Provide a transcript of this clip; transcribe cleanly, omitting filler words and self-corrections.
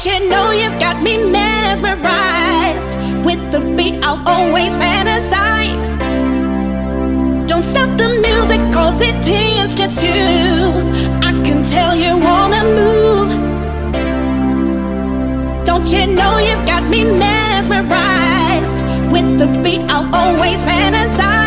You know you've got me mesmerized. With the beat I'll always fantasize. Don't stop the music cause it tends to soothe. I can tell you wanna move. Don't you know you've got me mesmerized. With the beat I'll always fantasize.